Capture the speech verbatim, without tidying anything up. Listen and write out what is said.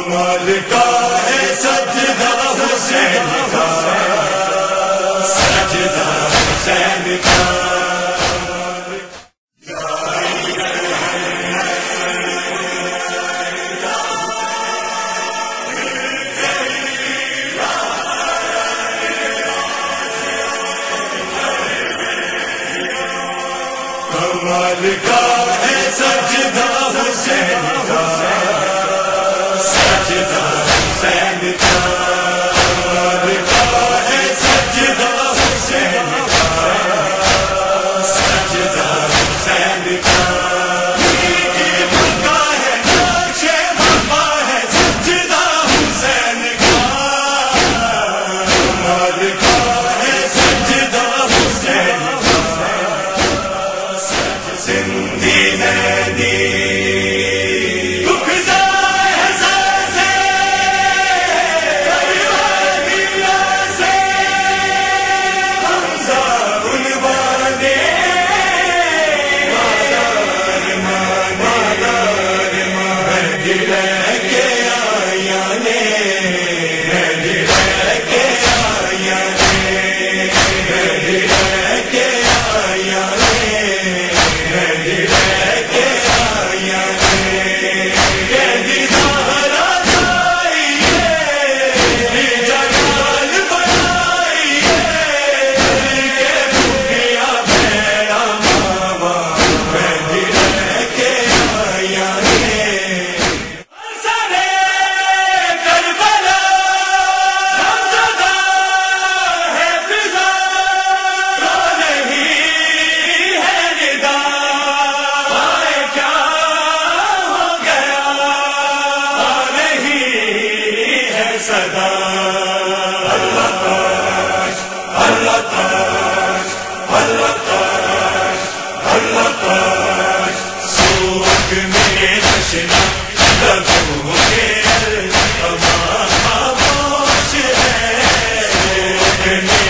کمال کا ہے سجدہ حسین کا، سجدہ حسین کا۔ کمال کا ہے سجدہ حسین کا، سجدہ حسین کا۔ کمال کا ہے سجدہ حسین کا، سجدہ حسین کا۔ کا ہے نقش وفا ہے سجدہ حسین کا، کمال کا ہے سجدہ حسین کا۔ زندی زندی دکھ زائے ہزار سے، کربلا سے حمزہ بلوانے، مادر مادر مہدی لے کے آیا نے، مہدی لے کے آیا نے، مہدی لے کے آیا نے، صدا اللہ تاش اللہ تاش اللہ تاش اللہ تاش۔ سوگ میں تشنا لبوں کے التماس خاموش ہے، سوگ میں